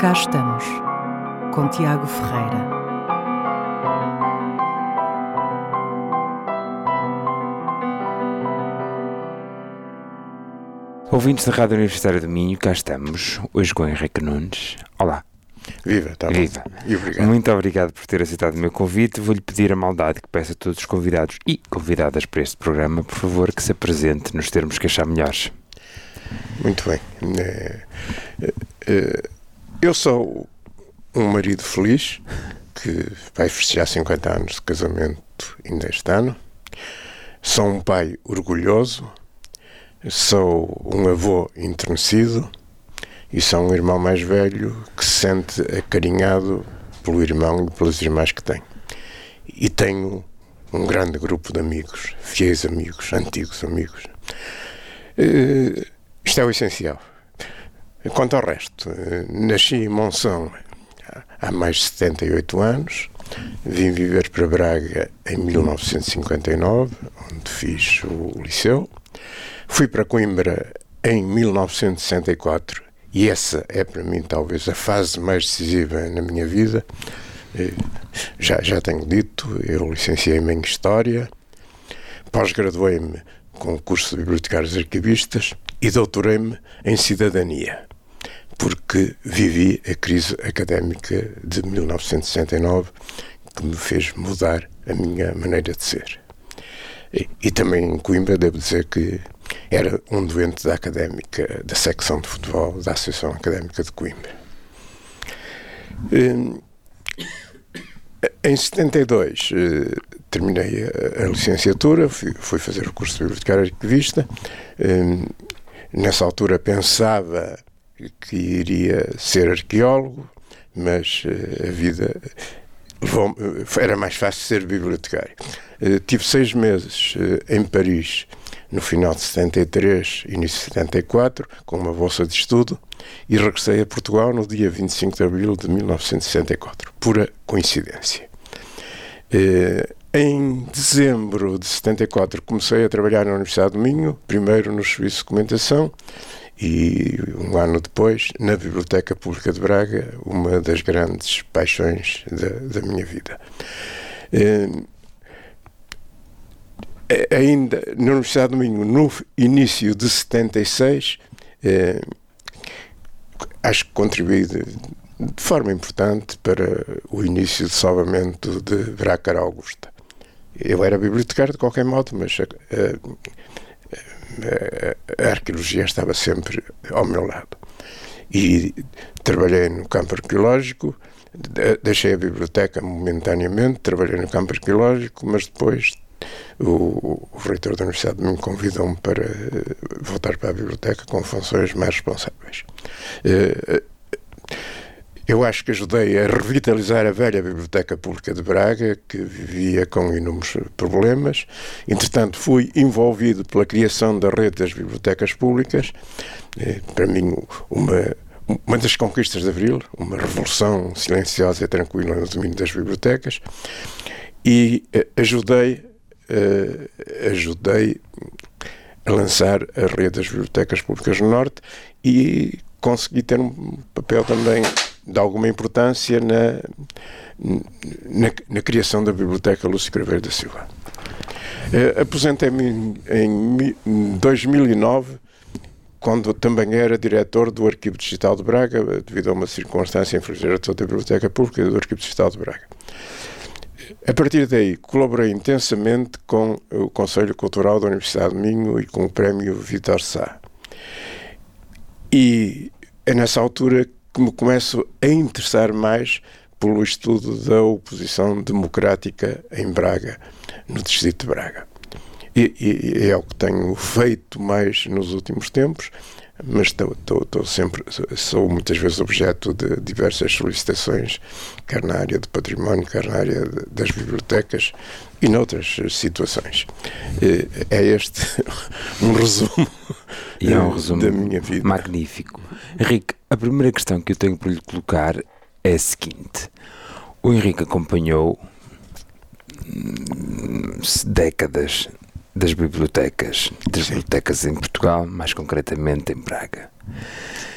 Cá estamos, com Tiago Ferreira. Ouvintes da Rádio Universitária do Minho, cá estamos, hoje com Henrique Nunes. Olá. Viva, está bom. Viva. E obrigado. Muito obrigado por ter aceitado o meu convite. Vou-lhe pedir a maldade que peço a todos os convidados e convidadas para este programa, por favor, que se apresente nos termos que achar melhores. Muito bem. Eu sou um marido feliz que vai festejar 50 anos de casamento ainda este ano. Sou um pai orgulhoso. Sou um avô enternecido e sou um irmão mais velho que se sente acarinhado pelo irmão e pelas irmãs que tem. E tenho um grande grupo de amigos, fiéis amigos, antigos amigos. Isto é o essencial. Quanto ao resto, nasci em Monção há mais de 78 anos, vim viver para Braga em 1959, onde fiz o liceu. Fui para Coimbra em 1964 e essa é para mim talvez a fase mais decisiva na minha vida. Já tenho dito, eu licenciei-me em História, pós-graduei-me com o curso de Bibliotecários Arquivistas e doutorei-me em Cidadania, porque vivi a crise académica de 1969 que me fez mudar a minha maneira de ser. E também em Coimbra devo dizer que era um doente da académica, da secção de futebol da Associação Académica de Coimbra. Em 72 terminei a licenciatura, fui fazer o curso de bibliotecário arquivista. Nessa altura pensava que iria ser arqueólogo, mas a vida era mais fácil ser bibliotecário. Tive 6 meses em Paris no final de 73, início de 74, com uma bolsa de estudo, e regressei a Portugal no dia 25 de abril de 1964. Pura coincidência. Em dezembro de 74 comecei a trabalhar na Universidade do Minho, primeiro no Serviço de Documentação e um ano depois na Biblioteca Pública de Braga, uma das grandes paixões da minha vida. Ainda na Universidade do Minho, no início de 76, acho que contribuí de forma importante para o início de salvamento de Braga Augusta. Eu era bibliotecário de qualquer modo, mas a arqueologia estava sempre ao meu lado. E trabalhei no campo arqueológico, deixei a biblioteca momentaneamente, trabalhei no campo arqueológico, mas depois o reitor da Universidade me convidou-me para voltar para a biblioteca com funções mais responsáveis. Eu acho que ajudei a revitalizar a velha Biblioteca Pública de Braga, que vivia com inúmeros problemas. Entretanto, fui envolvido pela criação da rede das bibliotecas públicas. Para mim, uma das conquistas de Abril, uma revolução silenciosa e tranquila no domínio das bibliotecas. E ajudei a lançar a rede das bibliotecas públicas no Norte e consegui ter um papel também de alguma importância na criação da Biblioteca Lúcio Craveiro da Silva. Aposentei-me em 2009, quando também era diretor do Arquivo Digital de Braga, devido a uma circunstância infeliz, era toda a Biblioteca Pública do Arquivo Digital de Braga. A partir daí, colaborei intensamente com o Conselho Cultural da Universidade de Minho e com o Prémio Vítor Sá. E é nessa altura que me começo a interessar mais pelo estudo da oposição democrática em Braga, no distrito de Braga. E é o que tenho feito mais nos últimos tempos, mas sou muitas vezes objeto de diversas solicitações, quer na área do património, quer na área das bibliotecas e noutras situações. É este um resumo, e é um resumo da minha vida. Magnífico. Henrique, a primeira questão que eu tenho para lhe colocar é a seguinte. O Henrique acompanhou décadas das bibliotecas em Portugal, mais concretamente em Braga.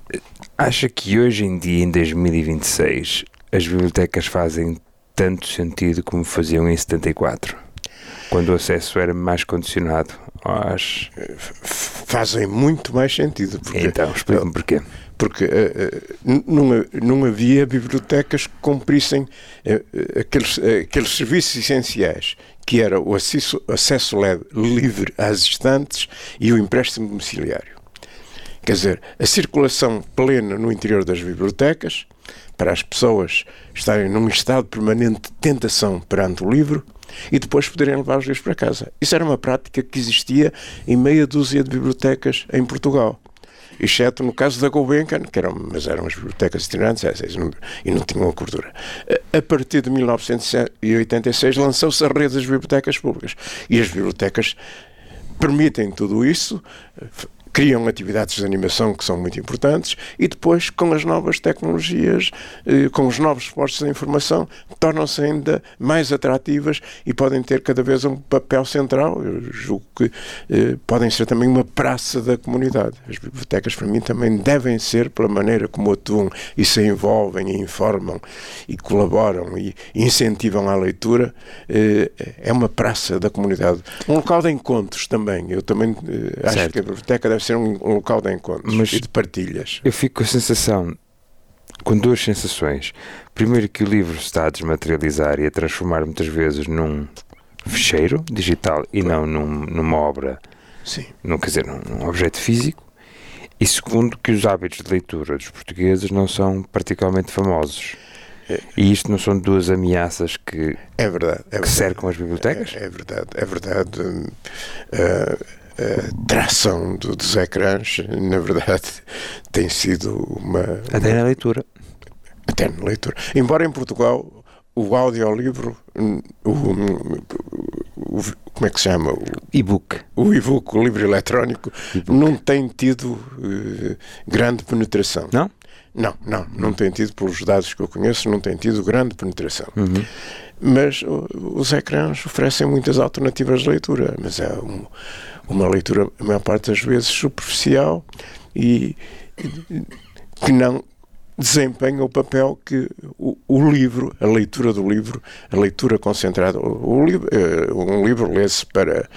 Acha que hoje em dia, em 2026, as bibliotecas fazem tanto sentido como faziam em 74? Quando o acesso era mais condicionado às... Fazem muito mais sentido. Então, explique-me porquê. Porque não havia bibliotecas que cumprissem aqueles serviços essenciais, que era o acesso livre às estantes e o empréstimo domiciliário. Quer dizer, a circulação plena no interior das bibliotecas, para as pessoas estarem num estado permanente de tentação perante o livro e depois poderem levar os livros para casa. Isso era uma prática que existia em meia dúzia de bibliotecas em Portugal. Exceto no caso da Gulbenkian, mas eram as bibliotecas itinerantes e não tinham a cobertura. A partir de 1986 lançou-se a rede das bibliotecas públicas. E as bibliotecas permitem tudo isso, criam atividades de animação que são muito importantes e depois, com as novas tecnologias, com os novos suportes de informação, tornam-se ainda mais atrativas e podem ter cada vez um papel central. Eu julgo que podem ser também uma praça da comunidade. As bibliotecas, para mim, também devem ser, pela maneira como atuam e se envolvem e informam e colaboram e incentivam a leitura, é uma praça da comunidade. Um local de encontros também. Eu também acho que a biblioteca deve ser um local de encontros e de partilhas. Eu fico com duas sensações. Primeiro, que o livro se está a desmaterializar e a transformar muitas vezes num ficheiro digital e não numa obra, sim, num objeto físico. E segundo, que os hábitos de leitura dos portugueses não são particularmente famosos. E isto não são duas ameaças que cercam as bibliotecas? É verdade. A tração dos ecrãs, na verdade, tem sido uma... Até na leitura. Embora em Portugal o audiolivro, como é que se chama? O e-book. O e-book, o livro eletrónico, não tem tido grande penetração. Não? Não tem tido, pelos dados que eu conheço, não tem tido grande penetração. Uhum. Mas os ecrãs oferecem muitas alternativas de leitura, mas é uma leitura, a maior parte das vezes, superficial e que não desempenha o papel que o livro, a leitura do livro, a leitura concentrada, um livro lê-se para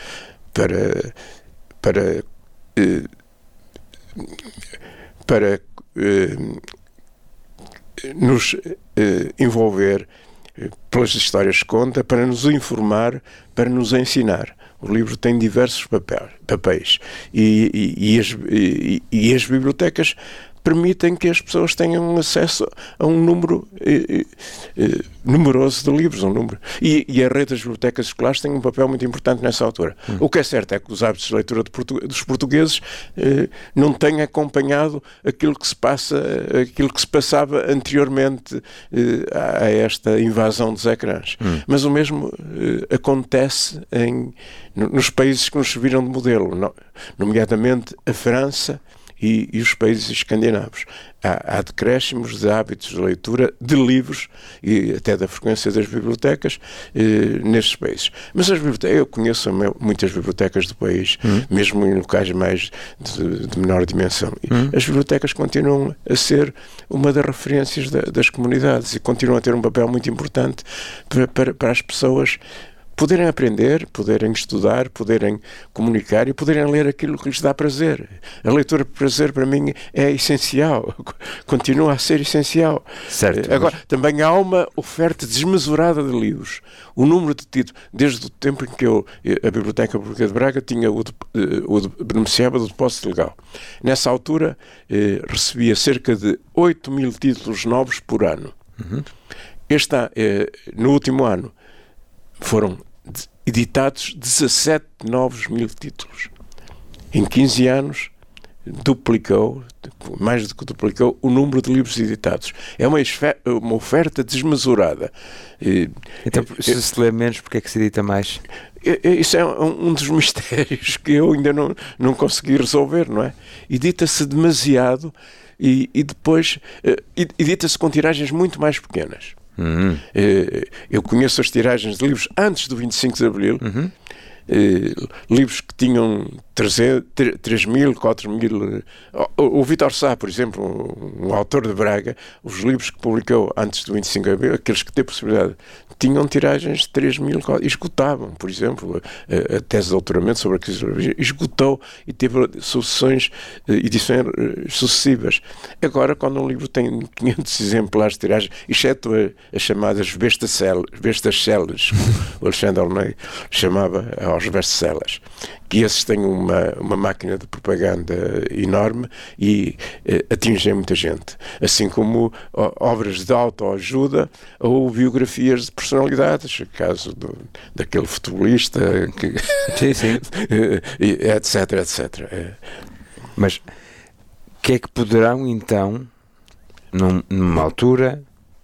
nos envolver pelas histórias que conta, para nos informar, para nos ensinar. O livro tem diversos papéis e as bibliotecas permitem que as pessoas tenham acesso a um número numeroso de livros. E a rede das bibliotecas escolares tem um papel muito importante nessa altura. O que é certo é que os hábitos de leitura dos portugueses não têm acompanhado aquilo que se passava anteriormente a esta invasão dos ecrãs. Mas o mesmo acontece nos países que nos serviram de modelo, nomeadamente a França e os países escandinavos. Há decréscimos de hábitos de leitura de livros e até da frequência das bibliotecas nestes países. Mas as bibliotecas, eu conheço muitas bibliotecas do país, mesmo em locais mais de menor dimensão. As bibliotecas continuam a ser uma das referências das comunidades e continuam a ter um papel muito importante para as pessoas poderem aprender, poderem estudar, poderem comunicar e poderem ler aquilo que lhes dá prazer. A leitura por prazer, para mim, é essencial. Continua a ser essencial. Certo. Agora, também há uma oferta desmesurada de livros. O número de títulos, desde o tempo em que a Biblioteca Pública de Braga beneficiava do depósito legal. Nessa altura, recebia cerca de 8.000 títulos novos por ano. No último ano, foram editados 17 novos mil títulos. Em 15 anos, mais do que duplicou o número de livros editados. É uma oferta desmesurada. Então, se lê menos, porque é que se edita mais? Isso é um dos mistérios que eu ainda não consegui resolver, não é? Edita-se demasiado e depois edita-se com tiragens muito mais pequenas. Eu conheço as tiragens de livros antes do 25 de Abril livros que tinham 3.000, 4.000. O Vítor Sá, por exemplo, um autor de Braga, os livros que publicou antes do 25 de abril, aqueles que têm possibilidade, tinham tiragens de 3.000, esgotavam, por exemplo, a tese de doutoramento sobre a crise esgotou e teve sucessões, edições sucessivas. Agora, quando um livro tem 500 exemplares de tiragem, exceto as chamadas best-sellers, o Alexandre Almeida chamava aos best-sellers, que esses têm uma máquina de propaganda enorme e atingem muita gente. Assim como obras de autoajuda ou biografias de personalidades, o caso daquele futebolista, sim. etc, etc. Mas o que é que poderão, então, numa altura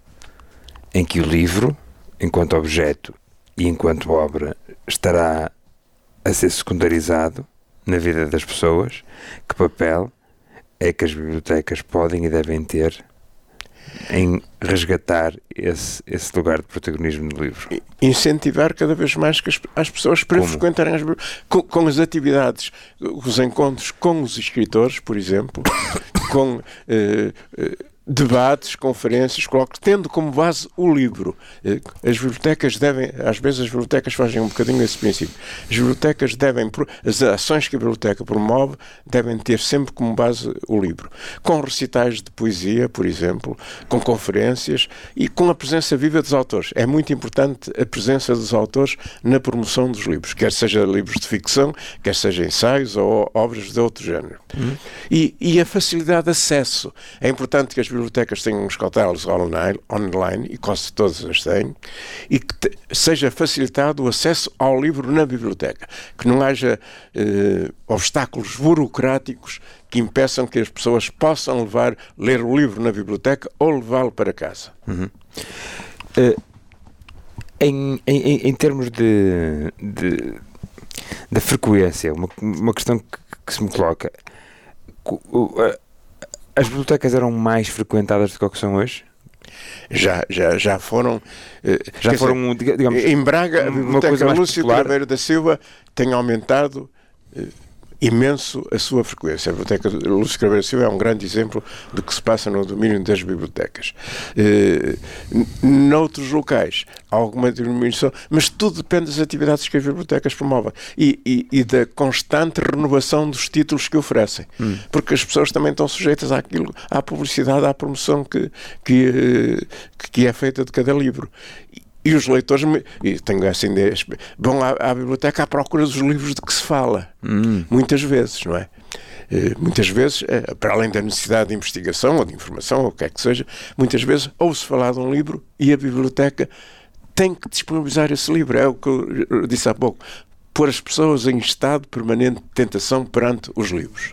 em que o livro, enquanto objeto e enquanto obra, estará a ser secundarizado na vida das pessoas, que papel é que as bibliotecas podem e devem ter em resgatar esse lugar de protagonismo no livro? Incentivar cada vez mais que as pessoas para frequentarem as bibliotecas, com as atividades, os encontros com os escritores, por exemplo, com debates, conferências, tendo como base o livro. As bibliotecas devem, às vezes as bibliotecas fazem um bocadinho esse princípio. As bibliotecas devem, as ações que a biblioteca promove, devem ter sempre como base o livro. Com recitais de poesia, por exemplo, com conferências e com a presença viva dos autores. É muito importante a presença dos autores na promoção dos livros, quer seja livros de ficção, quer seja ensaios ou obras de outro género. E a facilidade de acesso. É importante que as bibliotecas tenham uns catálogos online, e quase todas as têm, e que seja facilitado o acesso ao livro na biblioteca. Que não haja obstáculos burocráticos que impeçam que as pessoas possam ler o livro na biblioteca ou levá-lo para casa. Em termos da frequência, uma questão que se me coloca: as bibliotecas eram mais frequentadas do que são hoje? Já foram. Já foram, digamos, em Braga, a biblioteca Lúcio Craveiro da Silva tem aumentado imenso a sua frequência. A biblioteca Lúcio Craveiro da Silva é um grande exemplo do que se passa no domínio das bibliotecas. Noutros locais há alguma diminuição, mas tudo depende das atividades que as bibliotecas promovem e da constante renovação dos títulos que oferecem. Porque as pessoas também estão sujeitas à publicidade, à promoção que é feita de cada livro. E os leitores vão à biblioteca à procura dos livros de que se fala. Muitas vezes, não é? Muitas vezes, para além da necessidade de investigação ou de informação, ou o que é que seja, muitas vezes ouve-se falar de um livro e a biblioteca tem que disponibilizar esse livro. É o que eu disse há pouco. Pôr as pessoas em estado permanente de tentação perante os livros.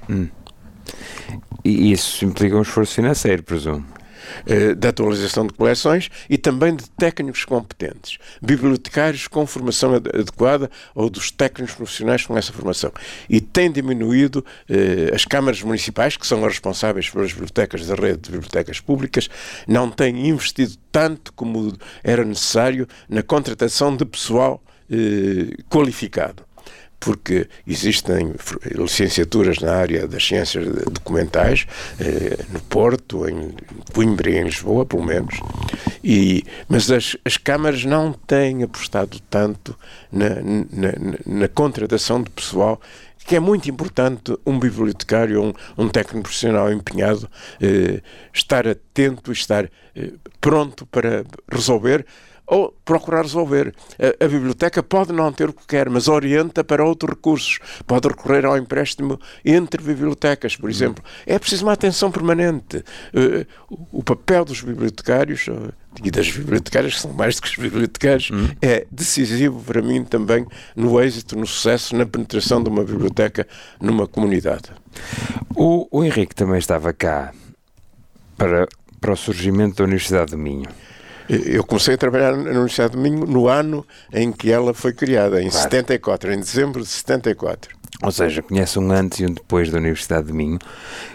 E isso implica um esforço financeiro, presumo. Da atualização de coleções e também de técnicos competentes, bibliotecários com formação adequada ou dos técnicos profissionais com essa formação. E tem diminuído as câmaras municipais, que são as responsáveis pelas bibliotecas da rede de bibliotecas públicas, não têm investido tanto como era necessário na contratação de pessoal qualificado. Porque existem licenciaturas na área das ciências documentais, no Porto, em Coimbra e em Lisboa, pelo menos, mas as câmaras não têm apostado tanto na contratação de pessoal, que é muito importante um bibliotecário, um técnico profissional empenhado, estar atento, estar pronto para resolver, ou procurar resolver. A biblioteca pode não ter o que quer, mas orienta para outros recursos. Pode recorrer ao empréstimo entre bibliotecas, por exemplo. É preciso uma atenção permanente. O papel dos bibliotecários e das bibliotecárias, que são mais do que os bibliotecários, é decisivo para mim também no êxito, no sucesso, na penetração de uma biblioteca numa comunidade. O Henrique também estava cá para o surgimento da Universidade do Minho. Eu comecei a trabalhar na Universidade do Minho no ano em que ela foi criada, em 74, em dezembro de 74. Ou seja, conhece um antes e um depois da Universidade do Minho.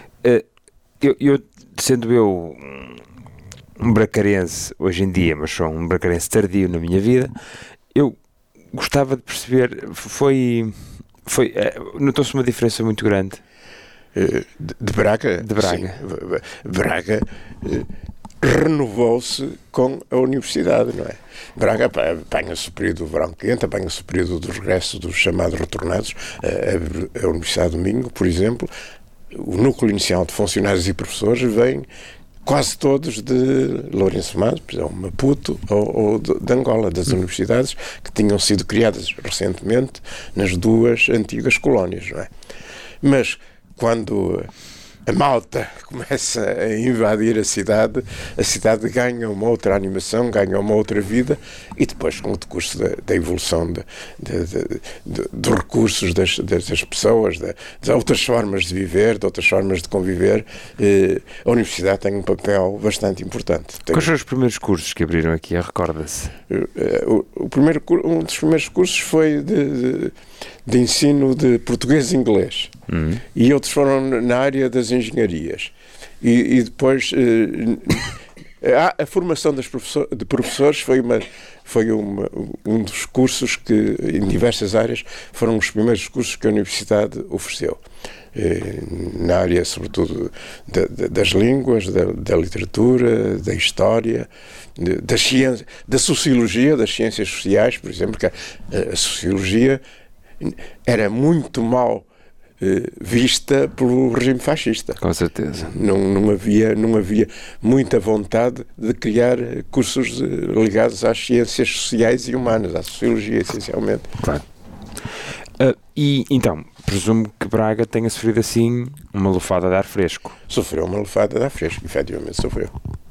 Sendo eu um bracarense hoje em dia, mas sou um bracarense tardio na minha vida, eu gostava de perceber, notou-se uma diferença muito grande? De Braga? De Braga. Sim. Braga renovou-se com a universidade, não é? Braga apanha-se o período do verão quente, apanha-se o período do regresso dos chamados retornados. A Universidade do Minho, por exemplo, o núcleo inicial de funcionários e professores vem quase todos de Lourenço Matos, Maputo ou de Angola, das universidades que tinham sido criadas recentemente nas duas antigas colónias, não é? Mas quando a malta começa a invadir a cidade ganha uma outra animação, ganha uma outra vida, e depois, com o decurso da evolução dos recursos das pessoas, de outras formas de viver, de outras formas de conviver, a universidade tem um papel bastante importante. Quais foram os primeiros cursos que abriram aqui? Recorda-se? Um dos primeiros cursos foi de ensino de português e inglês. E outros foram na área das engenharias. E depois a formação de professores foi um dos cursos que, em diversas áreas, foram os primeiros cursos que a universidade ofereceu. Na área, sobretudo, das línguas, da literatura, da história, das ciências, da sociologia, das ciências sociais, por exemplo, que a sociologia era muito mal vista pelo regime fascista. Com certeza. Não havia muita vontade de criar cursos ligados às ciências sociais e humanas, à sociologia, essencialmente. Claro. E então, presumo que Braga tenha sofrido assim uma lufada de ar fresco. Sofreu uma lufada de ar fresco, efetivamente sofreu.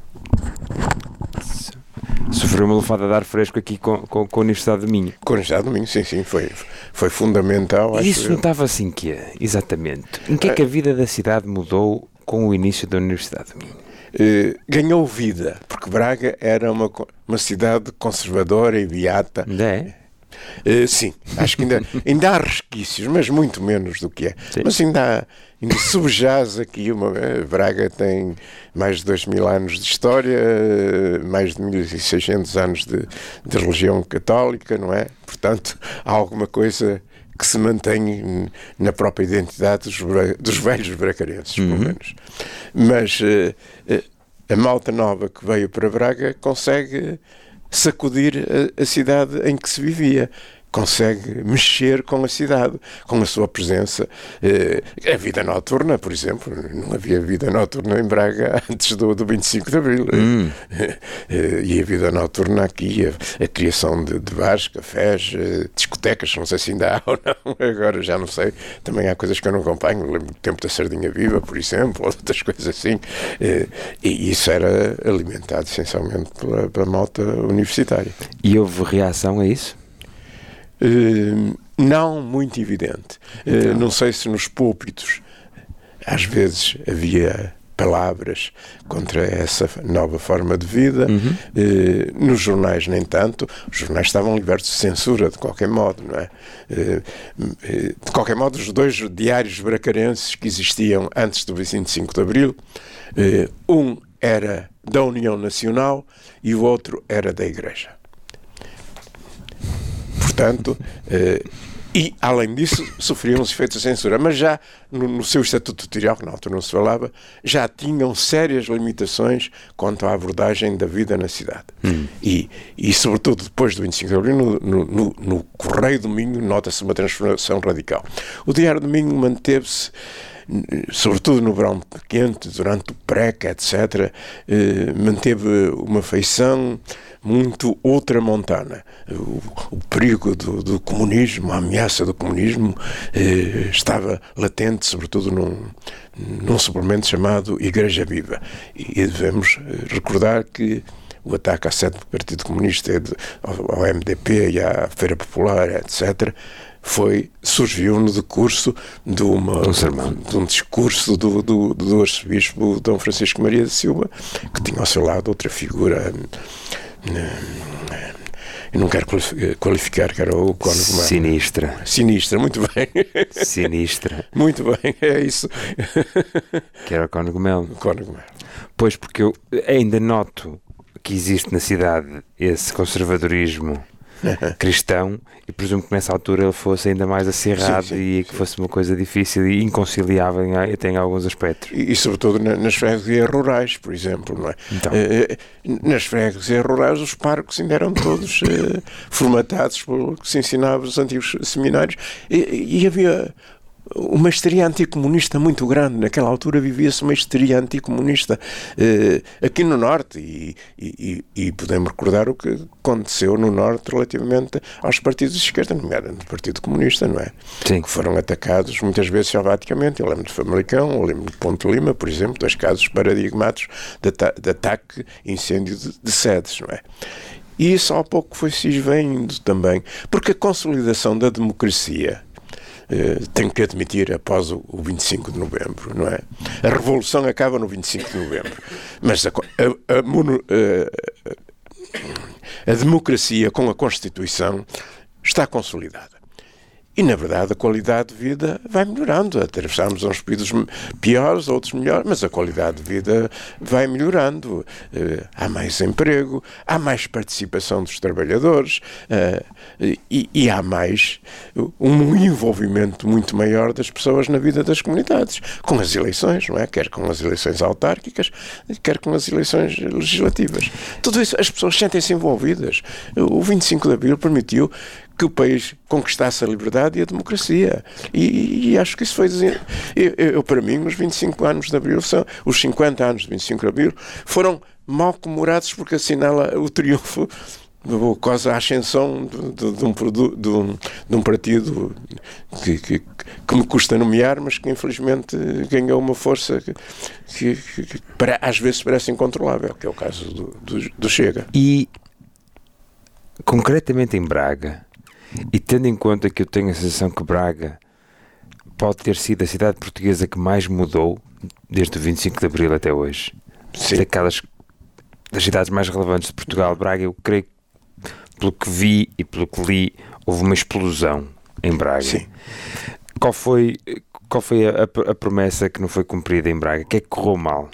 Sofreu uma lufada de ar fresco aqui com a Universidade do Minho. Com a Universidade do Minho, sim, foi fundamental. E isso notava assim que é, exatamente. Em que é que a vida da cidade mudou com o início da Universidade do Minho? Ganhou vida, porque Braga era uma cidade conservadora e beata. Ainda é? Sim, acho que ainda há resquícios, mas muito menos do que é. Sim. Mas ainda subjaz aqui Braga tem mais de 2000 anos de história, mais de 1600 anos de religião católica, não é? Portanto, há alguma coisa que se mantém na própria identidade dos velhos bracarenses, pelo menos. Mas a malta nova que veio para Braga consegue sacudir a cidade em que se vivia, consegue mexer com a cidade, com a sua presença. A vida noturna, por exemplo, não havia vida noturna em Braga antes do 25 de Abril. E a vida noturna aqui, a criação de bares, cafés, discotecas, não sei se ainda há ou não, agora já não sei, também há coisas que eu não acompanho, lembro do tempo da Sardinha Viva, por exemplo, ou outras coisas assim, e isso era alimentado essencialmente pela malta universitária. E houve reação a isso? Não muito evidente. Então. Não sei se nos púlpitos às vezes havia palavras contra essa nova forma de vida. Nos jornais nem tanto. Os jornais estavam libertos de censura de qualquer modo, não é? De qualquer modo, os dois diários bracarenses que existiam antes do 25 de Abril, um era da União Nacional e o outro era da Igreja. Portanto, e além disso sofriam os efeitos de censura, mas já no seu estatuto tutorial, que na altura não se falava, já tinham sérias limitações quanto à abordagem da vida na cidade. E sobretudo depois do 25 de Abril, no Correio do Minho nota-se uma transformação radical. O Diário do Minho manteve-se, sobretudo no verão quente, durante o PREC, etc., manteve uma feição muito ultramontana. O perigo do comunismo, a ameaça do comunismo estava latente, sobretudo num suplemento chamado Igreja Viva. E devemos recordar que o ataque à sede do Partido Comunista, ao MDP e à Feira Popular, etc., surgiu no decurso de um discurso do arcebispo Dom Francisco Maria da Silva, que tinha ao seu lado outra figura, eu não quero qualificar, que era o Cónigo Melo. Sinistra, muito bem. Sinistra. Muito bem, é isso. Que era o Cónigo Melo. Melo. Pois, porque eu ainda noto que existe na cidade esse conservadorismo cristão, e presumo que nessa altura ele fosse ainda mais acirrado e que fosse uma coisa difícil e inconciliável até em alguns aspectos. E sobretudo nas freguesias rurais, por exemplo, não é? Então. Nas freguesias rurais os párocos ainda eram todos formatados pelo que se ensinava nos antigos seminários, e havia uma histeria anticomunista muito grande. Naquela altura vivia-se uma histeria anticomunista aqui no Norte, e podemos recordar o que aconteceu no Norte relativamente aos partidos de esquerda, nomeadamente do Partido Comunista, não é? Sim. Que foram atacados muitas vezes salvaticamente. Eu lembro de Famalicão, eu lembro de Ponte Lima, por exemplo, dois casos paradigmáticos de ataque e incêndio de sedes, não é? E isso ao pouco foi se esvaindo também, porque a consolidação da democracia, tenho que admitir, após o 25 de novembro, não é? A revolução acaba no 25 de novembro, mas a democracia com a Constituição está consolidada. E, na verdade, a qualidade de vida vai melhorando. Atravessamos uns períodos piores, outros melhores, mas a qualidade de vida vai melhorando. Há mais emprego, há mais participação dos trabalhadores, e há mais um envolvimento muito maior das pessoas na vida das comunidades, com as eleições, não é? Quer com as eleições autárquicas, quer com as eleições legislativas. Tudo isso, as pessoas sentem-se envolvidas. O 25 de Abril permitiu que o país conquistasse a liberdade e a democracia. E acho que isso foi... para mim, os 25 anos de Abril os 50 anos de 25 de Abril foram mal comemorados, porque assinala o triunfo, quase a ascensão de um partido que me custa nomear, mas que infelizmente ganhou uma força que às vezes parece incontrolável, que é o caso do Chega. E, concretamente em Braga, e tendo em conta que eu tenho a sensação que Braga pode ter sido a cidade portuguesa que mais mudou desde o 25 de Abril até hoje, das cidades mais relevantes de Portugal, Braga, eu creio que, pelo que vi e pelo que li, houve uma explosão em Braga. Sim. Qual foi a promessa que não foi cumprida em Braga? O que é que correu mal?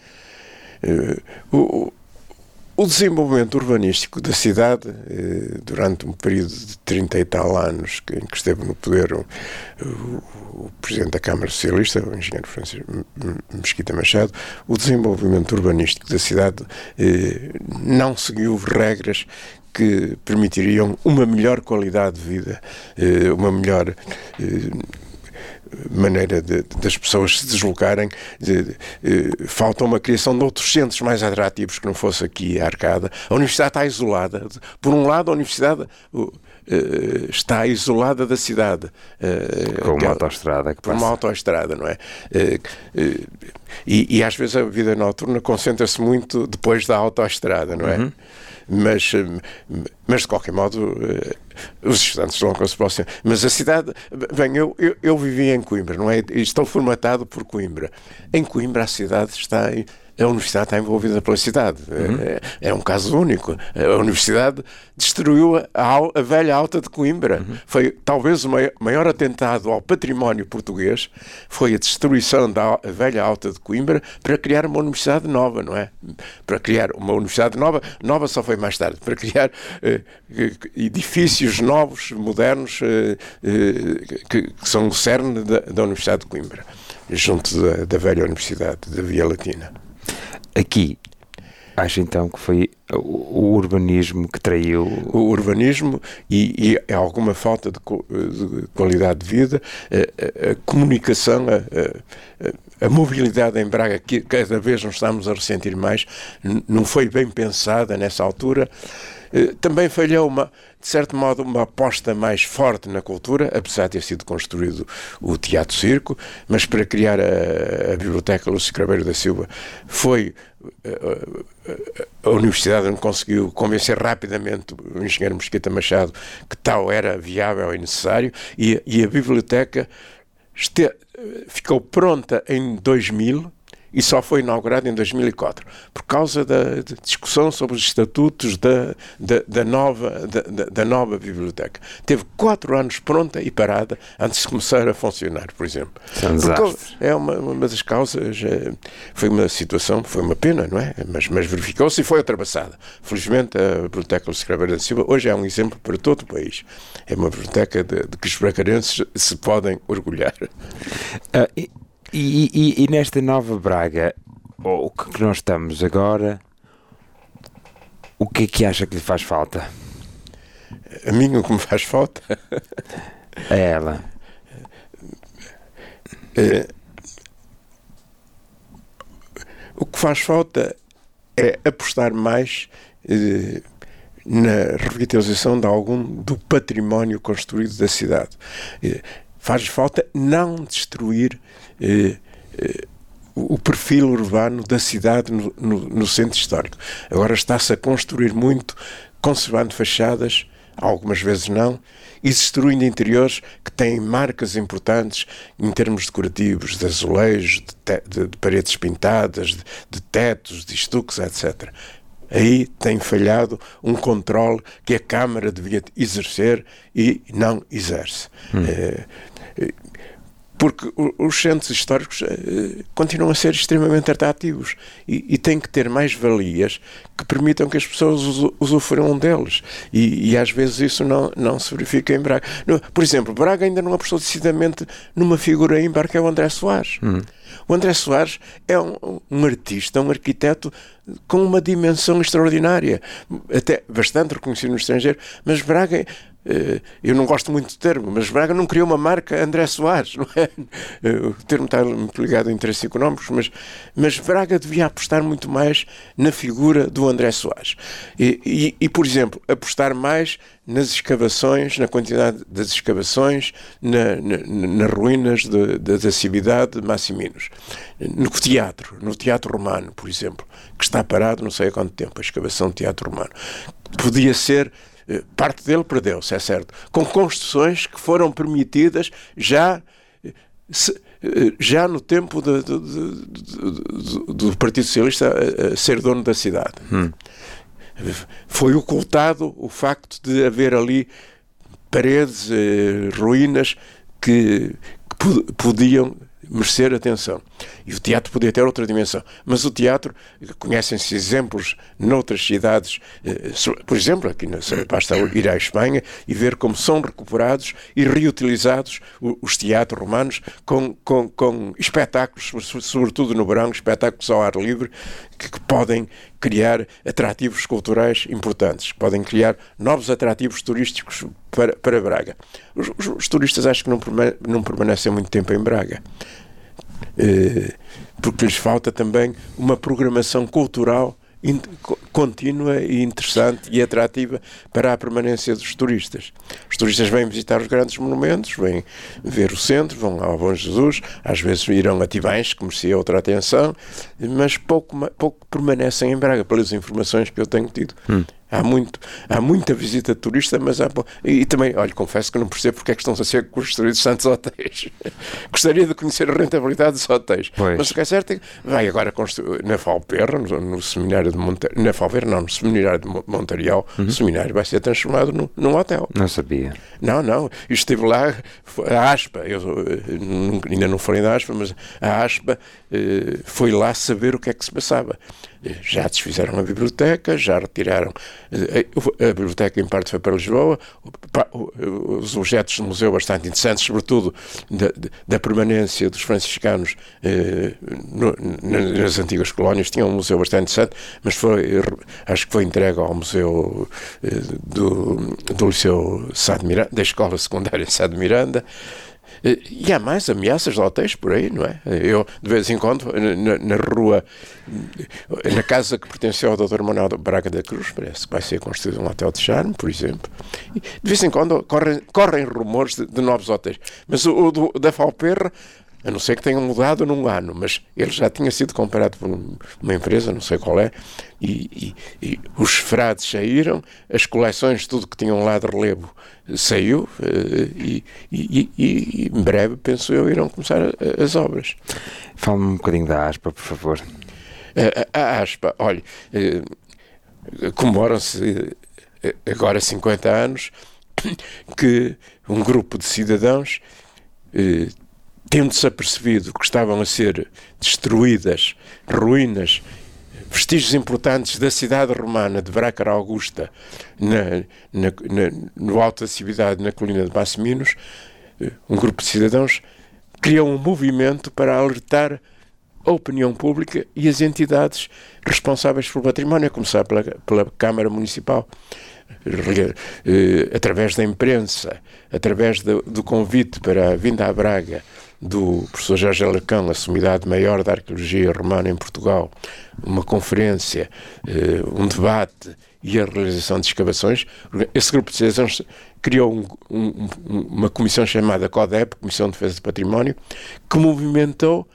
O desenvolvimento urbanístico da cidade, durante um período de 30 e tal anos em que esteve no poder o Presidente da Câmara Socialista, o engenheiro Francisco Mesquita Machado, o desenvolvimento urbanístico da cidade não seguiu regras que permitiriam uma melhor qualidade de vida, uma melhor maneira das pessoas se deslocarem. Falta uma criação de outros centros mais atrativos que não fosse aqui a Arcada. A Universidade está isolada. Por um lado, a Universidade está isolada da cidade. Com uma autoestrada. Por uma autoestrada, não é? E às vezes a vida noturna concentra-se muito depois da autoestrada, não é? Uhum. Mas de qualquer modo os estudantes deslocam-se para o centro. Mas a cidade, bem, eu vivi em Coimbra, não é? Estou formatado por Coimbra. Em Coimbra a universidade está envolvida pela cidade. Uhum. É um caso único. A universidade destruiu a velha Alta de Coimbra. Uhum. Foi talvez o maior atentado ao património português, foi a destruição da velha Alta de Coimbra para criar uma universidade nova, não é? Para criar uma universidade nova só foi mais tarde, para criar edifícios novos, modernos, que são o cerne da Universidade de Coimbra, junto da velha Universidade, da Via Latina. Aqui, acho então que foi o urbanismo que traiu... O urbanismo e alguma falta de qualidade de vida, a comunicação, a mobilidade em Braga, que cada vez nos estamos a ressentir mais, não foi bem pensada nessa altura. Também falhou, de certo modo, uma aposta mais forte na cultura, apesar de ter sido construído o Teatro Circo, mas para criar a Biblioteca Lúcio Craveiro da Silva foi a Universidade onde conseguiu convencer rapidamente o engenheiro Mesquita Machado que tal era viável e necessário, e a Biblioteca ficou pronta em 2000, e só foi inaugurado em 2004, por causa da discussão sobre os estatutos da nova biblioteca. Teve 4 anos pronta e parada antes de começar a funcionar, por exemplo. É uma das causas, foi uma situação, foi uma pena, não é? Mas verificou-se e foi ultrapassada. Felizmente, a Biblioteca Lúcio Craveiro da Silva hoje é um exemplo para todo o país. É uma biblioteca de que os bracarenses se podem orgulhar. E nesta nova Braga, o que nós estamos agora, o que é que acha que lhe faz falta? A mim o que me faz falta? A ela. O que faz falta é apostar mais na revitalização de algum do património construído da cidade. Faz falta não destruir o perfil urbano da cidade no centro histórico. Agora está-se a construir muito, conservando fachadas, algumas vezes não, e destruindo interiores que têm marcas importantes em termos decorativos, de azulejos, de paredes pintadas, de tetos, de estuques, etc. Aí tem falhado um controle que a Câmara devia exercer e não exerce. Porque os centros históricos continuam a ser extremamente atrativos e têm que ter mais valias que permitam que as pessoas usufruam deles. E às vezes isso não se verifica em Braga. Por exemplo, Braga ainda não apostou decididamente numa figura ímpar que é o André Soares. O André Soares é um artista, um arquiteto com uma dimensão extraordinária, até bastante reconhecido no estrangeiro, mas Braga... eu não gosto muito do termo, mas Braga não criou uma marca André Soares, não é? O termo está muito ligado a interesses económicos, mas Braga devia apostar muito mais na figura do André Soares e, por exemplo, apostar mais nas escavações, na quantidade das escavações, nas ruínas da cidade de Massiminos, no teatro romano, por exemplo, que está parado não sei há quanto tempo, a escavação do teatro romano. Podia ser... parte dele perdeu-se, é certo, com construções que foram permitidas já no tempo do Partido Socialista a ser dono da cidade. Foi ocultado o facto de haver ali paredes, ruínas que podiam merecer atenção. E o teatro podia ter outra dimensão. Mas o teatro, conhecem-se exemplos noutras cidades, por exemplo, aqui basta ir à Espanha e ver como são recuperados e reutilizados os teatros romanos com espetáculos, sobretudo no verão, espetáculos ao ar livre, que podem criar atrativos culturais importantes, que podem criar novos atrativos turísticos para Braga. Os turistas acho que não permanecem muito tempo em Braga, porque lhes falta também uma programação cultural contínua e interessante e atrativa para a permanência dos turistas. Os turistas vêm visitar os grandes monumentos, vêm ver o centro, vão ao Bom Jesus, às vezes irão a Tivães, que merecia outra atenção, mas pouco permanecem em Braga, pelas informações que eu tenho tido. Há muita visita de turista, mas e também, olha, confesso que não percebo porque é que estão a ser construídos tantos hotéis. Gostaria de conhecer a rentabilidade dos hotéis. Pois. Mas o que é certo é que vai agora construir na Valperra, no seminário de Montarial, na Valperra não, no seminário de Montarial, o seminário vai ser transformado num hotel. Não sabia. Não, eu estive lá, a ASPA, ainda não falei da ASPA, mas a ASPA foi lá saber o que é que se passava. Já desfizeram a biblioteca, já retiraram a biblioteca, em parte foi para Lisboa, os objetos do museu bastante interessantes, sobretudo da permanência dos franciscanos nas antigas colónias. Tinha um museu bastante interessante, mas acho que foi entregue ao museu do Liceu Sá de Miranda, da Escola Secundária Sá de Miranda. E há mais ameaças de hotéis por aí, não é? Eu, de vez em quando, na rua, na casa que pertenceu ao Dr. Manuel Braga da Cruz, parece que vai ser construído um hotel de charme, por exemplo. E, de vez em quando correm rumores de novos hotéis. Mas o da Valperra a não ser que tenham mudado num ano, mas ele já tinha sido comprado por uma empresa, não sei qual é, e os frades saíram, as coleções, tudo que tinham lá de relevo saiu, e em breve, penso eu, irão começar as obras. Fala-me um bocadinho da Aspa, por favor. A Aspa, olha, comemoram-se agora 50 anos que um grupo de cidadãos, tendo-se apercebido que estavam a ser destruídas ruínas, vestígios importantes da cidade romana de Brácara Augusta, no Alto da Cividade, na colina de Massiminos, um grupo de cidadãos criou um movimento para alertar a opinião pública e as entidades responsáveis pelo património, a começar pela Câmara Municipal, através da imprensa, através do convite para a vinda à Braga do professor Jorge Alarcão, a Sumidade Maior da Arqueologia Romana em Portugal, uma conferência, um debate e a realização de escavações. Esse grupo de cidadãos criou uma comissão chamada CODEP, Comissão de Defesa do Património, que movimentou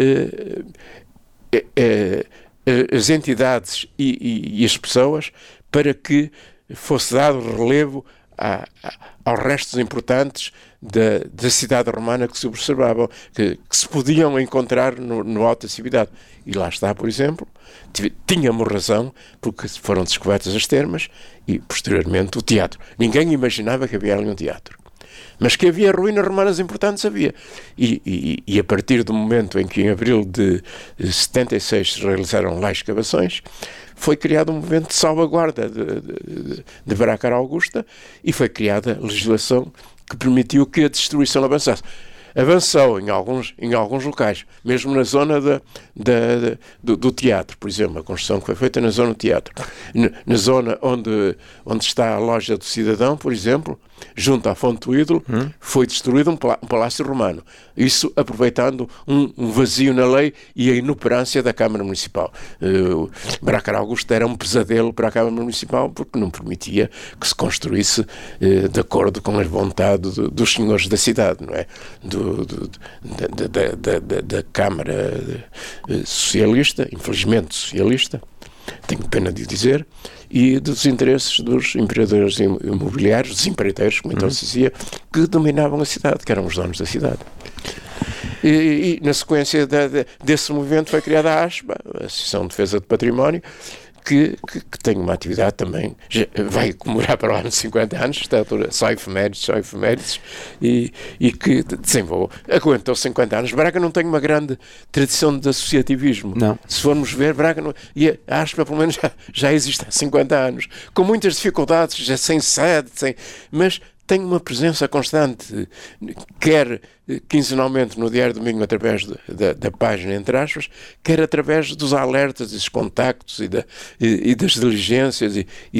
as entidades e as pessoas para que fosse dado relevo aos restos importantes da cidade romana que se observavam, que se podiam encontrar no Alto da Cividade. E lá está, por exemplo, tínhamos razão, porque foram descobertas as termas e, posteriormente, o teatro. Ninguém imaginava que havia ali um teatro. Mas que havia ruínas romanas importantes, havia. E a partir do momento em que, em abril de 76, se realizaram lá escavações, foi criado um movimento de salvaguarda de Brácara Augusta e foi criada a legislação que permitiu que a destruição avançasse. Avançou em alguns locais, mesmo na zona do teatro, por exemplo, a construção que foi feita na zona do teatro. Na zona onde está a loja do cidadão, por exemplo, junto à Fonte do Ídolo, foi destruído um palácio romano. Isso aproveitando um vazio na lei e a inoperância da Câmara Municipal. Brácara Augusta era um pesadelo para a Câmara Municipal porque não permitia que se construísse de acordo com a vontade dos senhores da cidade, não é? Da Câmara Socialista, infelizmente socialista, tenho pena de dizer, e dos interesses dos empreendedores imobiliários, dos empreiteiros, como então se dizia, que dominavam a cidade, que eram os donos da cidade. E na sequência desse movimento foi criada a ASPA, a Associação de Defesa do Património, que tem uma atividade também, vai comemorar para o ano de 50 anos, esta altura, só efemérides, e que desenvolveu, aguentou 50 anos. Braga não tem uma grande tradição de associativismo. Não. Se formos ver, Braga não, e a ASPA pelo menos já existe há 50 anos, com muitas dificuldades, já sem sede, mas tem uma presença constante, quer quinzenalmente no Diário Domingo através da página, entre aspas, quer através dos alertas, dos contactos e das diligências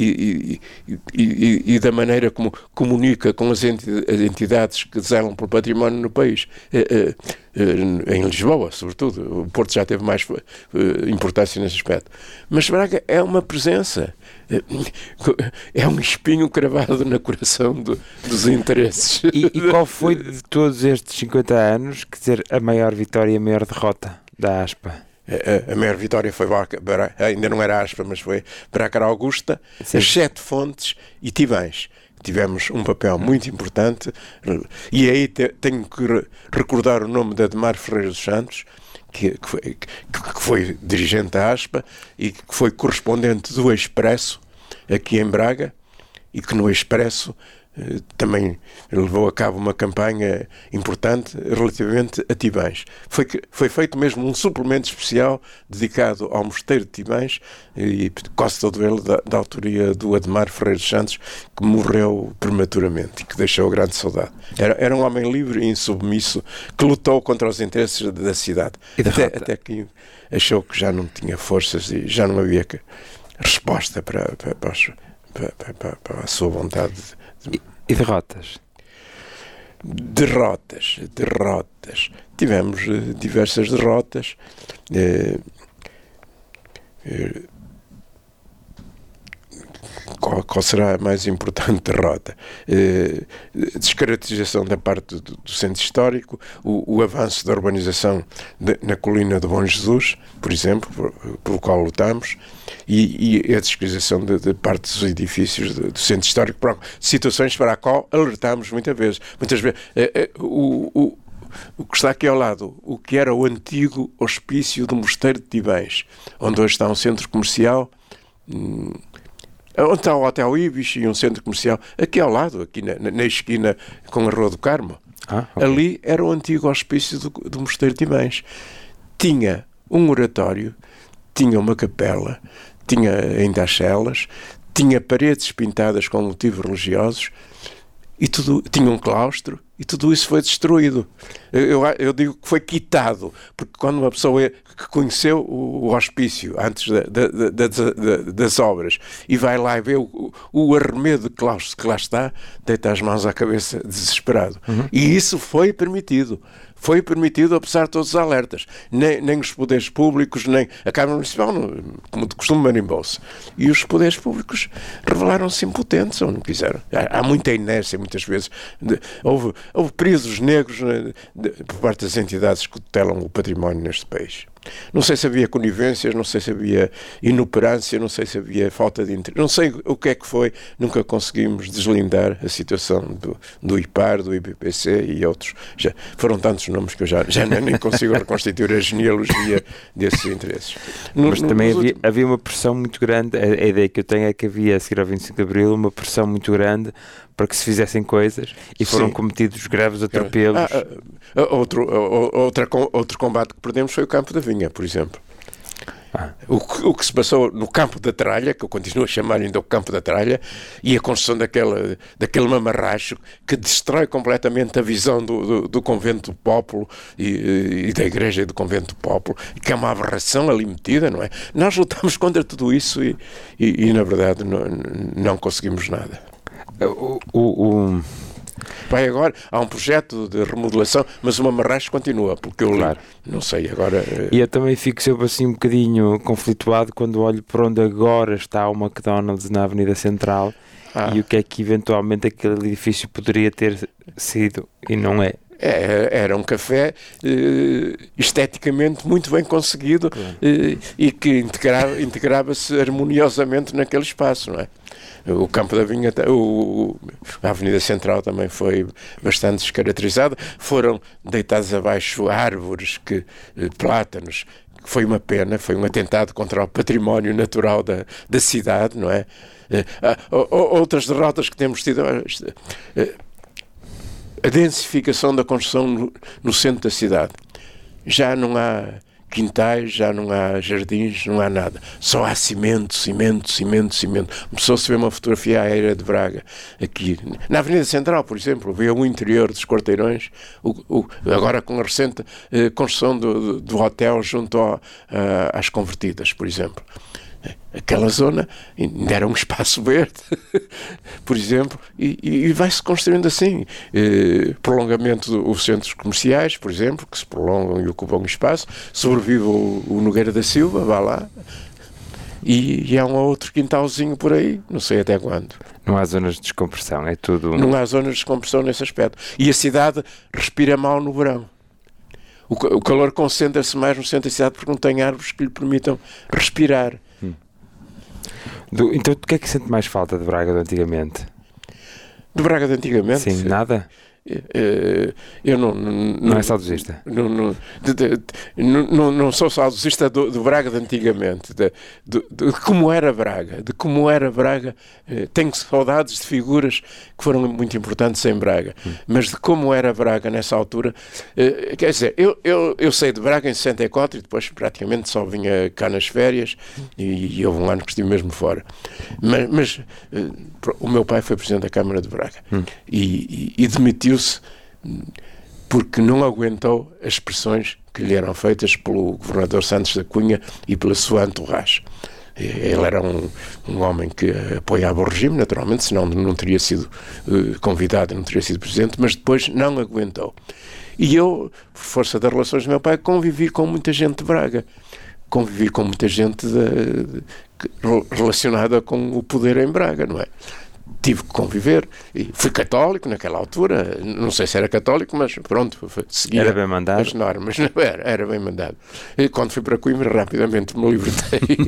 e da maneira como comunica com as entidades que zelam pelo património no país. Em Lisboa, sobretudo. O Porto já teve mais importância nesse aspecto. Mas Braga é uma presença, é um espinho cravado no coração dos interesses. E qual foi de todos estes 50 anos, quer dizer, a maior vitória e a maior derrota da ASPA? A maior vitória foi ainda não era ASPA, mas foi Brácara Augusta, sim, as 7 fontes e Tivães. Tivemos um papel muito importante, e aí tenho que recordar o nome de Ademar Ferreira dos Santos, que foi dirigente da ASPA e que foi correspondente do Expresso aqui em Braga, e que no Expresso também levou a cabo uma campanha importante relativamente a Tivães. Foi feito mesmo um suplemento especial dedicado ao Mosteiro de Tivães, e quase todo ele da autoria do Ademar Ferreira dos Santos, que morreu prematuramente e que deixou grande saudade. Era um homem livre e insubmisso que lutou contra os interesses da cidade, até que achou que já não tinha forças e já não havia resposta para a sua vontade. E derrotas? Derrotas. Tivemos diversas derrotas. qual será a mais importante derrota? Descaracterização da parte do centro histórico, o avanço da urbanização na colina de Bom Jesus, por exemplo, pelo qual lutamos, e a descaracterização de parte dos edifícios do centro histórico, situações para a qual alertámos muitas vezes. O que está aqui ao lado, o que era o antigo hospício do Mosteiro de Tibães, onde hoje está um centro comercial, onde está o Hotel Ibis e um centro comercial, aqui ao lado, aqui na esquina com a Rua do Carmo. Okay. Ali era o antigo hospício do Mosteiro de Tibães. Tinha um oratório, tinha uma capela, tinha ainda as celas, tinha paredes pintadas com motivos religiosos, e tinha um claustro, e tudo isso foi destruído. Eu digo que foi quitado, porque quando uma pessoa que conheceu o hospício antes das obras e vai lá e vê o arremedo de claustro que lá está, deita as mãos à cabeça desesperado. E isso foi permitido. Foi permitido, apesar de todos os alertas. Nem os poderes públicos, nem a Câmara Municipal, como de costume, marimbou-se. E os poderes públicos revelaram-se impotentes, ou não quiseram. Há muita inércia, muitas vezes. Houve períodos negros por parte das entidades que tutelam o património neste país. Não sei se havia conivências, não sei se havia inoperância, não sei se havia falta de interesse, não sei o que é que foi, nunca conseguimos deslindar a situação do IPAR, do IPPC e outros. Já foram tantos nomes que eu já nem consigo reconstituir a genealogia desses interesses. Mas também havia uma pressão muito grande, a ideia que eu tenho é que havia, a seguir ao 25 de Abril, uma pressão muito grande para que se fizessem coisas e foram cometidos graves atropelos. Outro combate que perdemos foi o Campo da Vinha, por exemplo. O que se passou no Campo da Tralha, que eu continuo a chamar ainda o Campo da Tralha, e a construção daquele mamarracho que destrói completamente a visão do Convento do Pópulo e da Igreja do Convento do Pópulo, que é uma aberração ali metida, não é? Nós lutamos contra tudo isso e na verdade, não conseguimos nada. Vai agora, há um projeto de remodelação, mas o mamarracho continua, porque eu não sei agora. E eu também fico sempre assim um bocadinho conflituado quando olho para onde agora está o McDonald's na Avenida Central e o que é que eventualmente aquele edifício poderia ter sido e não é. Era um café esteticamente muito bem conseguido e que integrava-se harmoniosamente naquele espaço, não é? O Campo da Vinha, a Avenida Central também foi bastante descaracterizada. Foram deitados abaixo árvores, plátanos, que foi uma pena, foi um atentado contra o património natural da cidade, não é? Outras derrotas que temos tido, a densificação da construção no centro da cidade. Já não há quintais, já não há jardins, não há nada. Só há cimento. Começou-se a ver uma fotografia aérea de Braga, aqui. Na Avenida Central, por exemplo, vê o interior dos quarteirões, agora com a recente construção do hotel junto às Convertidas, por exemplo. Aquela zona ainda era um espaço verde, por exemplo, e vai-se construindo assim. Prolongamento dos centros comerciais, por exemplo, que se prolongam e ocupam espaço. Sobrevive o Nogueira da Silva, vá lá. E há um outro quintalzinho por aí, não sei até quando. Não há zonas de descompressão, é tudo... Não há zonas de descompressão nesse aspecto. E a cidade respira mal no verão. O calor concentra-se mais no centro da cidade porque não tem árvores que lhe permitam respirar. Então, o que é que sente mais falta de Braga de antigamente? De Braga de antigamente? Sim, nada? Eu não é saudosista? Não sou saudosista do Braga de antigamente, de como era Braga, tenho saudades de figuras que foram muito importantes em Braga, mas de como era Braga nessa altura, quer dizer, eu saí de Braga em 64 e depois praticamente só vinha cá nas férias e houve um ano que estive mesmo fora, mas o meu pai foi presidente da Câmara de Braga e demitiu-se porque não aguentou as pressões que lhe eram feitas pelo governador Santos da Cunha e pela sua entourage. Ele era um homem que apoiava o regime, naturalmente, senão não teria sido convidado, não teria sido presidente, mas depois não aguentou. E eu, por força das relações do meu pai, convivi com muita gente de Braga. convivi com muita gente relacionada com o poder em Braga, não é? Tive que conviver, e fui católico naquela altura, não sei se era católico, mas pronto, seguia era bem mandado. As normas, não era bem mandado. E quando fui para Coimbra, rapidamente me libertei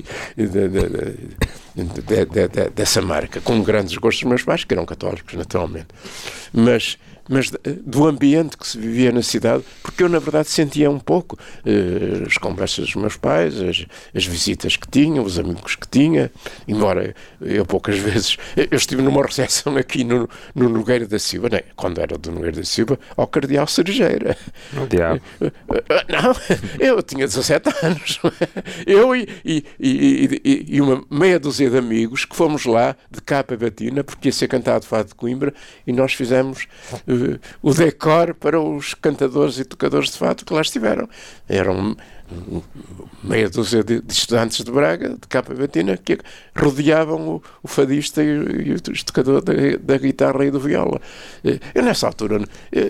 dessa marca, com grandes gostos dos meus pais, que eram católicos, naturalmente. Mas do ambiente que se vivia na cidade, porque eu, na verdade, sentia um pouco as conversas dos meus pais, as visitas que tinha, os amigos que tinha, embora eu poucas vezes... Eu estive numa recepção aqui no Nogueira da Silva, né, quando era do Nogueira da Silva, ao Cardeal Cerejeira. Oh, diabo. Não, eu tinha 17 anos. Eu e uma meia dúzia de amigos que fomos lá de capa batina, porque ia ser cantado Fado de Coimbra, e nós fizemos o decor para os cantadores e tocadores de fado que lá estiveram. Eram meia dúzia de estudantes de Braga, de capa batina, que rodeavam o fadista e o tocador da guitarra e do viola. Eu, nessa altura,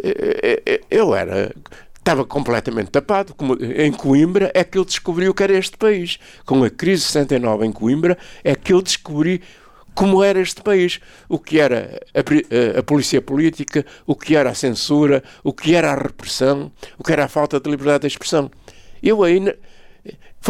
estava completamente tapado. Em Coimbra é que eu descobri o que era este país. Com a crise de 79 em Coimbra é que eu descobri como era este país, o que era a polícia política, o que era a censura, o que era a repressão, o que era a falta de liberdade de expressão. Foi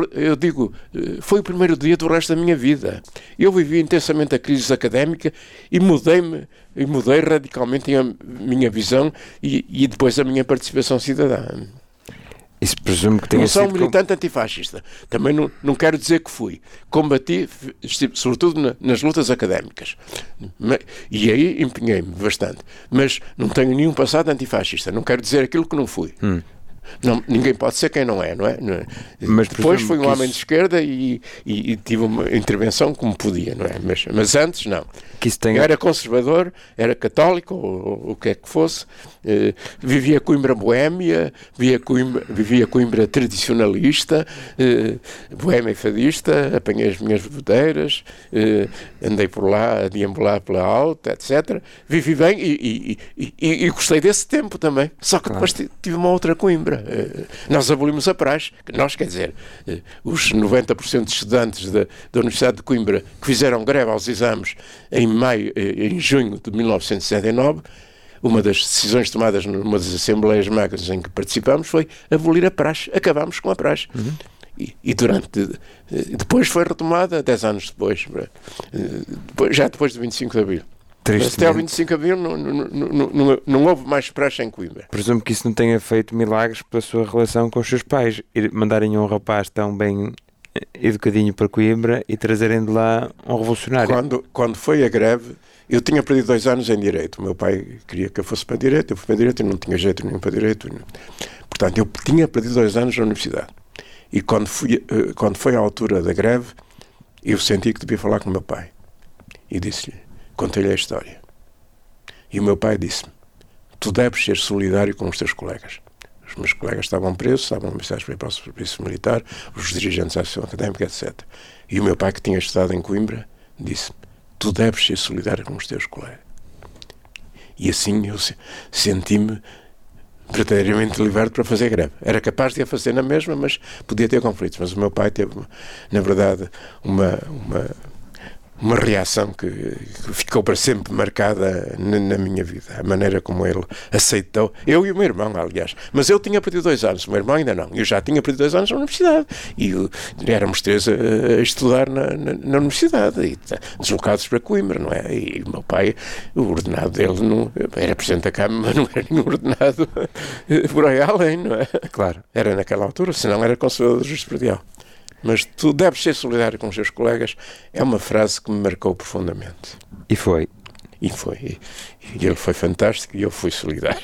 o primeiro dia do resto da minha vida. Eu vivi intensamente a crise académica e mudei radicalmente a minha visão e depois a minha participação cidadã. Isso presumo que tenha não sou sido militante antifascista. Também não quero dizer que fui. Combati, sobretudo nas lutas académicas. E aí empenhei-me bastante. Mas não tenho nenhum passado antifascista. Não quero dizer aquilo que não fui. Não, ninguém pode ser quem não é, não é? Mas depois fui um homem de esquerda e tive uma intervenção como podia, não é? Mas antes não. Era conservador, era católico, ou o que é que fosse. Vivia Coimbra boémia, vivia Coimbra tradicionalista, boémia e fadista, apanhei as minhas bebedeiras, andei por lá a deambular pela alta, etc. Vivi bem e gostei desse tempo também. Só que depois tive uma outra Coimbra. Nós abolimos a praxe. Nós, quer dizer, os 90% de estudantes da Universidade de Coimbra que fizeram greve aos exames em junho de 1969, uma das decisões tomadas numa das assembleias magnas em que participamos foi abolir a praxe. Acabámos com a praxe. E depois foi retomada 10 anos depois, já depois do 25 de Abril. Mas até ao 25 de Abril não houve mais praxe em Coimbra. Presumo que isso não tenha feito milagres pela sua relação com os seus pais. Mandarem um rapaz tão bem educadinho para Coimbra e trazerem de lá um revolucionário. Quando foi a greve, eu tinha perdido 2 anos em Direito. O meu pai queria que eu fosse para Direito, eu fui para Direito e não tinha jeito nenhum para Direito. Portanto, eu tinha perdido 2 anos na universidade. E quando foi à altura da greve, eu senti que devia falar com o meu pai. E disse-lhe, contei-lhe a história. E o meu pai disse-me, tu deves ser solidário com os teus colegas. Os meus colegas estavam presos, estavam ameaçados para ir para o serviço militar, os dirigentes da Associação Académica, etc. E o meu pai, que tinha estudado em Coimbra, disse-me, tu deves ser solidário com os teus colegas. E assim eu senti-me verdadeiramente liberto para fazer greve. Era capaz de a fazer na mesma, mas podia ter conflitos. Mas o meu pai teve, na verdade, uma reação que ficou para sempre marcada na minha vida. A maneira como ele aceitou. Eu e o meu irmão, aliás. Mas eu tinha perdido 2 anos. O meu irmão ainda não. Eu já tinha perdido 2 anos na universidade. E éramos 3 a estudar na universidade. E deslocados para Coimbra, não é? E o meu pai, o ordenado dele não, era presidente da Câmara, mas não era nenhum ordenado por aí além, não é? Claro. Era naquela altura, senão era conselheiro de justiça predial. Mas tu deves ser solidário com os teus colegas, é uma frase que me marcou profundamente. E foi. E foi. E ele foi fantástico e eu fui solidário.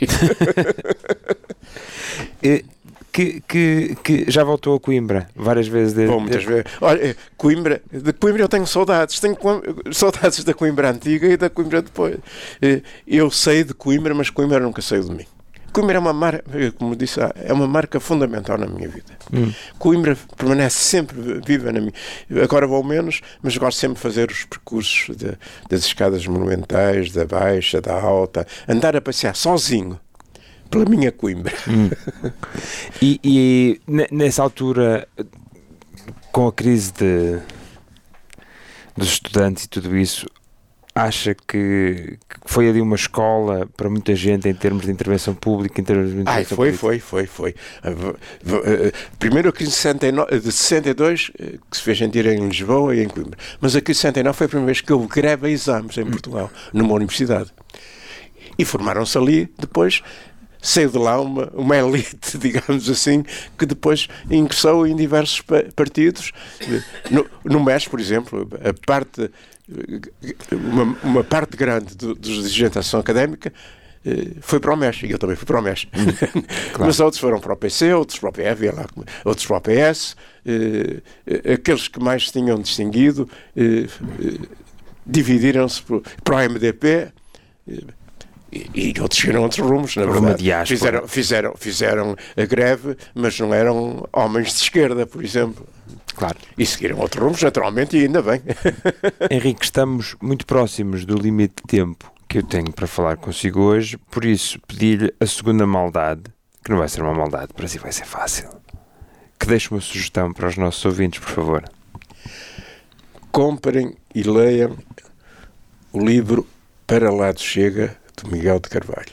Que já voltou a Coimbra várias vezes. Bom, muitas vezes. Olha, de Coimbra eu tenho saudades. Tenho saudades da Coimbra antiga e da Coimbra depois. Eu saí de Coimbra, mas Coimbra nunca saiu de mim. Coimbra é uma marca, como disse, é uma marca fundamental na minha vida. Coimbra permanece sempre viva na minha. Agora vou menos, mas gosto sempre de fazer os percursos das escadas monumentais, da baixa, da alta, andar a passear sozinho pela minha Coimbra. E nessa altura Com a crise dos estudantes e tudo isso, acha que foi ali uma escola para muita gente em termos de intervenção pública? Foi. Primeiro a crise de 62, que se fez sentir em Lisboa e em Coimbra. Mas a crise de 69 foi a primeira vez que houve greve a exames em Portugal, numa universidade. E formaram-se ali, depois saiu de lá uma elite, digamos assim, que depois ingressou em diversos partidos. No MES, por exemplo, uma parte grande dos dirigentes da ação académica foi para o MES, e eu também fui para o MES. Claro. Mas outros foram para o PC, outros para o PF, outros para o PS, aqueles que mais se tinham distinguido dividiram-se para o MDP, e outros seguiram outros rumos, na verdade. Fizeram a greve, mas não eram homens de esquerda, por exemplo. Claro. E seguiram outros rumos, naturalmente, e ainda bem. Henrique, estamos muito próximos do limite de tempo que eu tenho para falar consigo hoje, por isso pedi-lhe a segunda maldade, que não vai ser uma maldade, para si vai ser fácil. Que deixe uma sugestão para os nossos ouvintes, por favor. Comprem e leiam o livro Para Lá de Chega, de Miguel de Carvalho.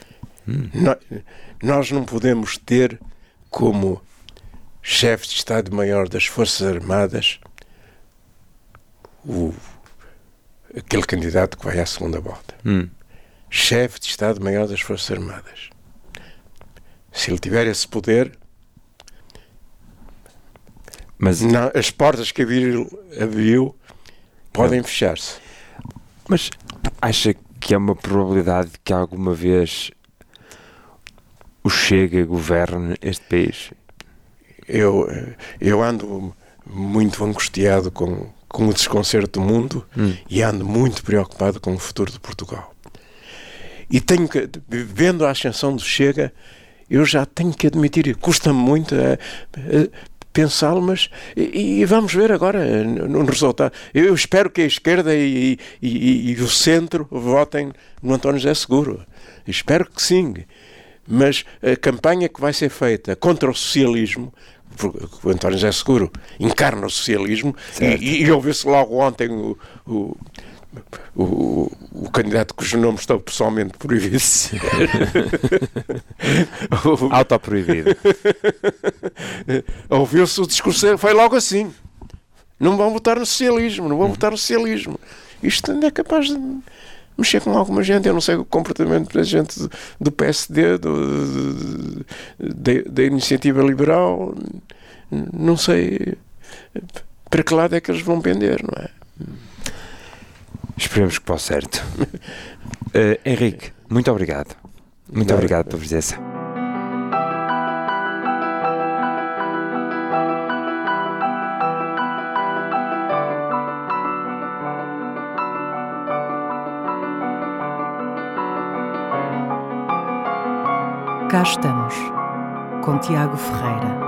Nós não podemos ter como chefe de Estado-Maior das Forças Armadas aquele candidato que vai à segunda volta. Chefe de Estado-Maior das Forças Armadas. Se ele tiver esse poder, mas as portas que abriu podem fechar-se. Mas acha que há uma probabilidade de que alguma vez o Chega governe este país? Eu ando muito angustiado com o desconcerto do mundo e ando muito preocupado com o futuro de Portugal. E vendo a ascensão do Chega, eu já tenho que admitir, custa-me muito pensá-lo, mas e vamos ver agora no resultado. Eu espero que a esquerda e o centro votem no António José Seguro. Espero que sim. Mas a campanha que vai ser feita contra o socialismo, porque o António José Seguro encarna o socialismo, e ouviu-se logo ontem o candidato cujo nome estou pessoalmente proibido de dizer. Autoproibido. Ouviu-se o discurso, foi logo assim. Não vão votar no socialismo, não vão votar no socialismo. Isto ainda é capaz de mexer com alguma gente. Eu não sei o comportamento da gente do PSD, da Iniciativa Liberal. Não sei para que lado é que eles vão pender, não é? Esperemos que para o certo. Henrique, muito obrigado. Muito obrigado pela presença. Cá estamos, com Tiago Ferreira.